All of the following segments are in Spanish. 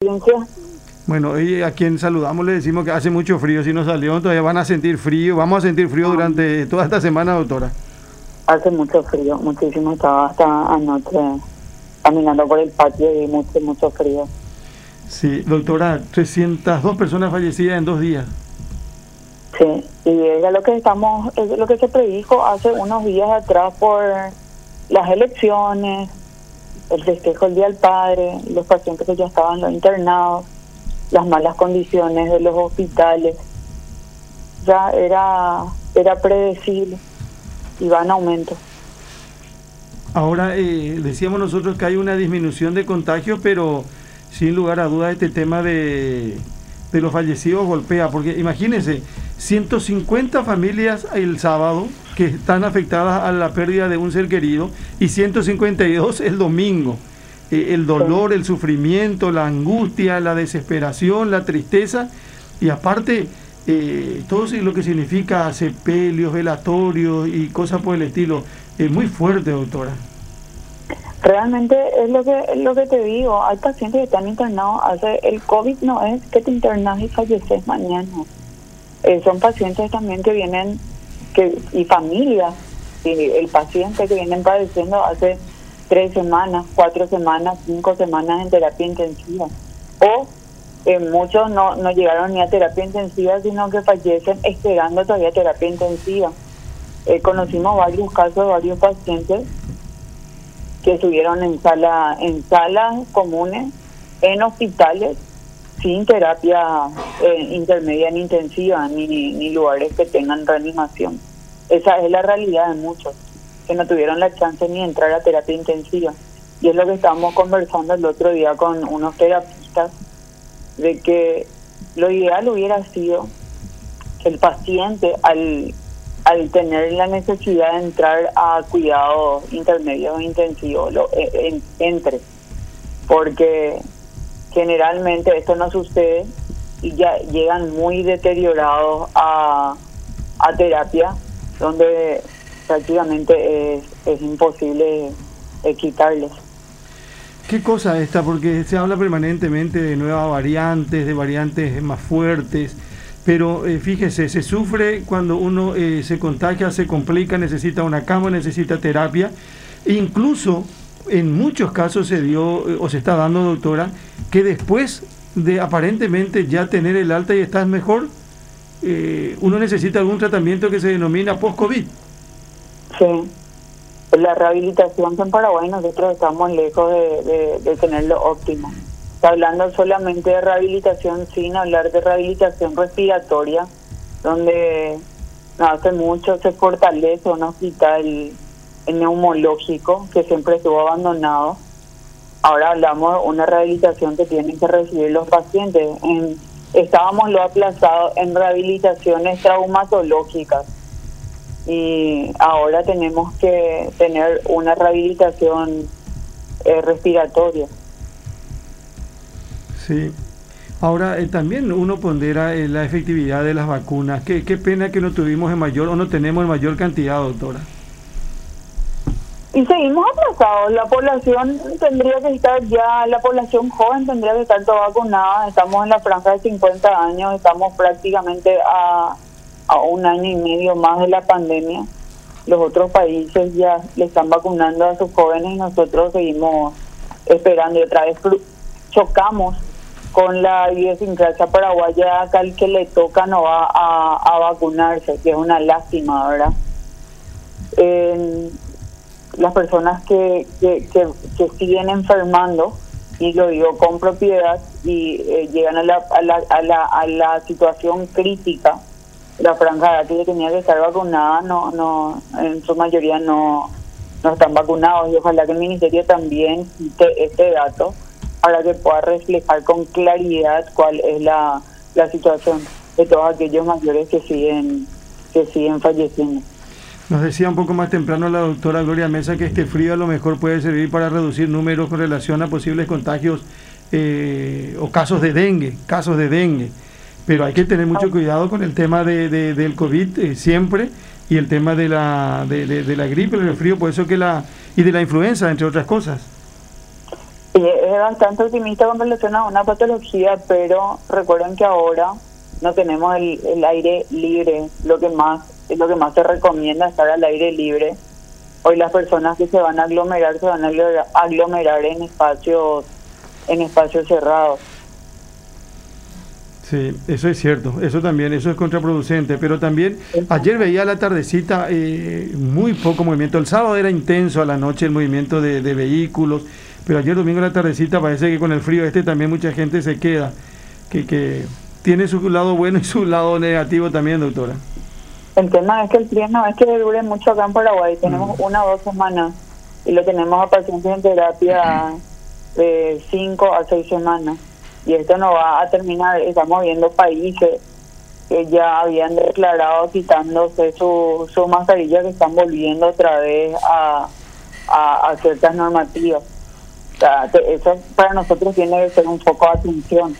paciencia. Bueno, y a quien saludamos le decimos que hace mucho frío. Si no salió, todavía van a sentir frío. Vamos a sentir frío durante toda esta semana, doctora. Hace mucho frío, muchísimo. Estaba hasta anoche caminando por el patio y mucho frío. Sí, doctora, 302 personas fallecidas en 2 días. Sí, y es lo que se predijo hace unos días atrás por las elecciones, el festejo del Día del Padre, los pacientes que ya estaban internados, las malas condiciones de los hospitales. Ya era predecible y va en aumento. Ahora, decíamos nosotros que hay una disminución de contagios, pero sin lugar a dudas este tema de los fallecidos golpea, porque imagínense, 150 familias el sábado que están afectadas a la pérdida de un ser querido y 152 el domingo. El dolor, el sufrimiento, la angustia, la desesperación, la tristeza y aparte todo lo que significa sepelios, velatorios y cosas por el estilo. Es muy fuerte, doctora. Realmente es lo que te digo, hay pacientes que están internados, el COVID no es que te internas y falleces mañana. Son pacientes también que vienen, y familias, y el paciente que vienen padeciendo hace 3 semanas, 4 semanas, 5 semanas en terapia intensiva. O muchos no llegaron ni a terapia intensiva, sino que fallecen esperando todavía terapia intensiva. Conocimos varios casos de varios pacientes que estuvieron en salas comunes, en hospitales, sin terapia intermedia ni intensiva, ni lugares que tengan reanimación. Esa es la realidad de muchos, que no tuvieron la chance ni de entrar a terapia intensiva. Y es lo que estábamos conversando el otro día con unos terapistas, de que lo ideal hubiera sido que el paciente, al tener la necesidad de entrar a cuidados intermedios o intensivos, entre, porque generalmente esto no sucede y ya llegan muy deteriorados a terapia, donde prácticamente es imposible quitarles. ¿Qué cosa esta? Porque se habla permanentemente de nuevas variantes, de variantes más fuertes, pero fíjese, se sufre cuando uno se contagia, se complica, necesita una cama, necesita terapia, e incluso en muchos casos se dio, o se está dando, doctora, que después de aparentemente ya tener el alta y estás mejor, uno necesita algún tratamiento que se denomina post-COVID. Sí, la rehabilitación en Paraguay nosotros estamos lejos de tener lo óptimo. Está hablando solamente de rehabilitación sin hablar de rehabilitación respiratoria, donde no hace mucho se fortalece un hospital neumológico que siempre estuvo abandonado. Ahora hablamos de una rehabilitación que tienen que recibir los pacientes. Estábamos lo aplazado en rehabilitaciones traumatológicas y ahora tenemos que tener una rehabilitación respiratoria. Sí. Ahora también uno pondera la efectividad de las vacunas. Qué pena que no tuvimos en mayor o no tenemos en mayor cantidad, doctora. Y seguimos atrasados. La población tendría que estar ya, la población joven tendría que estar toda vacunada. Estamos en la franja de 50 años, estamos prácticamente a 1 año y medio más de la pandemia. Los otros países ya le están vacunando a sus jóvenes y nosotros seguimos esperando. Y otra vez chocamos con la idiosincrasia paraguaya, acá el que le toca no va a vacunarse, que es una lástima, ¿verdad? Las personas que siguen enfermando, y lo digo con propiedad, y llegan a la situación crítica, la franja de edad que tenía que estar vacunada, no en su mayoría no están vacunados, y ojalá que el Ministerio también quite este dato para que pueda reflejar con claridad cuál es la situación de todos aquellos mayores que siguen falleciendo. Nos decía un poco más temprano la doctora Gloria Mesa que este frío a lo mejor puede servir para reducir números con relación a posibles contagios o casos de dengue, pero hay que tener mucho cuidado con el tema del COVID siempre, y el tema de la gripe, el frío, por eso y de la influenza, entre otras cosas. Y es bastante optimista con relación a una patología, pero recuerden que ahora no tenemos el aire libre, lo que más se recomienda estar al aire libre. Hoy las personas que se van a aglomerar en espacios cerrados. Sí, eso es cierto, eso también, eso es contraproducente, pero también ayer veía a la tardecita muy poco movimiento, el sábado era intenso a la noche el movimiento de vehículos, pero ayer domingo a la tardecita parece que con el frío también mucha gente se queda, que tiene su lado bueno y su lado negativo también, doctora. El tema es que el frío no es que dure mucho acá en Paraguay, tenemos 1 o 2 semanas y lo tenemos a pacientes en terapia de 5 a 6 semanas. Y esto no va a terminar. Estamos viendo países que ya habían declarado quitándose su mascarilla, que están volviendo otra vez a ciertas normativas. O sea, eso para nosotros tiene que ser un foco de atención.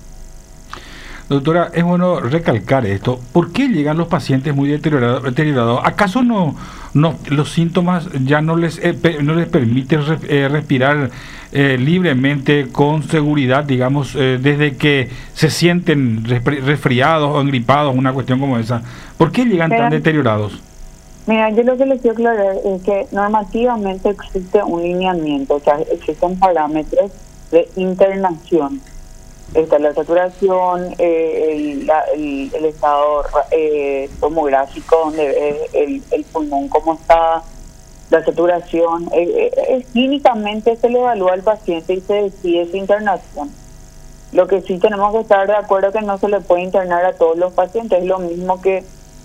Doctora, es bueno recalcar esto. ¿Por qué llegan los pacientes muy deteriorados? ¿Acaso los síntomas ya no les permiten respirar libremente, con seguridad, digamos, desde que se sienten resfriados o engripados, una cuestión como esa? ¿Por qué llegan tan deteriorados? Mira, yo lo que les quiero aclarar es que normativamente existe un lineamiento, o sea, existen parámetros de internación. Está la saturación, el estado tomográfico, donde ve el pulmón cómo está, la saturación. Clínicamente se le evalúa al paciente y se decide su internación. Lo que sí tenemos que estar de acuerdo que no se le puede internar a todos los pacientes. Es lo mismo que,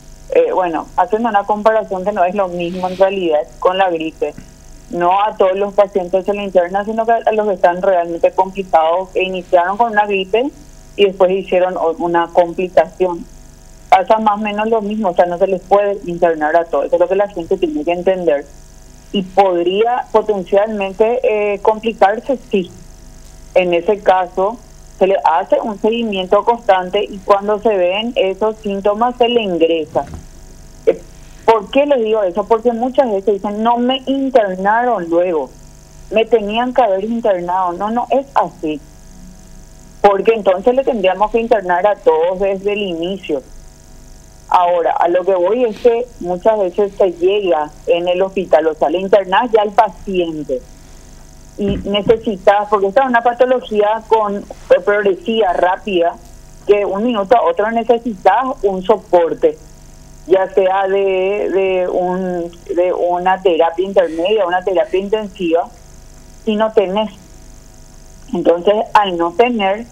haciendo una comparación que no es lo mismo en realidad con la gripe. No a todos los pacientes se le interna, sino que a los que están realmente complicados, que iniciaron con una gripe y después hicieron una complicación. Pasa más o menos lo mismo, o sea, no se les puede internar a todos. Eso es lo que la gente tiene que entender. Y podría potencialmente complicarse, sí. En ese caso, se le hace un seguimiento constante y cuando se ven esos síntomas se le ingresa. ¿Por qué les digo eso? Porque muchas veces dicen, no me internaron luego, me tenían que haber internado. No es así. Porque entonces le tendríamos que internar a todos desde el inicio. Ahora, a lo que voy es que muchas veces se llega en el hospital, o sea, le internas ya al paciente. Y necesitas, porque esta es una patología progresiva, rápida, que un minuto a otro necesitas un soporte, ya sea de una terapia intermedia, una terapia intensiva, si no tenés. Entonces, al no tener,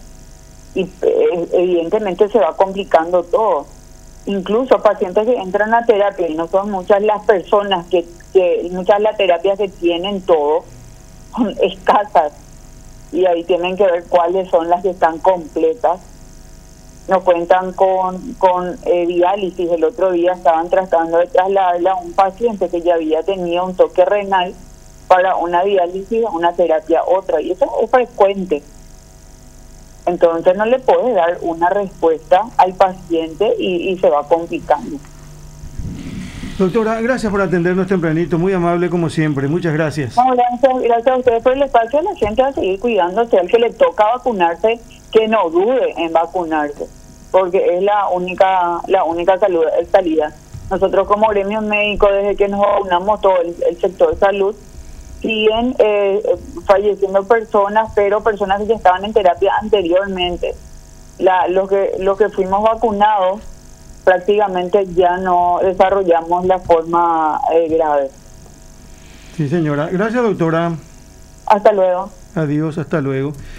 evidentemente se va complicando todo. Incluso pacientes que entran a terapia, y no son muchas las personas muchas las terapias que tienen todo, son escasas, y ahí tienen que ver cuáles son las que están completas. No cuentan con diálisis. El otro día estaban tratando de trasladarla a un paciente que ya había tenido un toque renal para una diálisis, una terapia otra, y eso es frecuente. Entonces no le puedes dar una respuesta al paciente y se va complicando. Doctora, gracias por atendernos tempranito, muy amable como siempre, muchas gracias. No, gracias a ustedes por el espacio. La gente va a seguir cuidándose. Al que le toca vacunarse, que no dude en vacunarse, porque es la única salida. Nosotros como gremio médico, desde que nos vacunamos todo el sector de salud, siguen falleciendo personas, pero personas que ya estaban en terapia anteriormente. Los que fuimos vacunados prácticamente ya no desarrollamos la forma grave. Sí, señora. Gracias, doctora. Hasta luego. Adiós, hasta luego.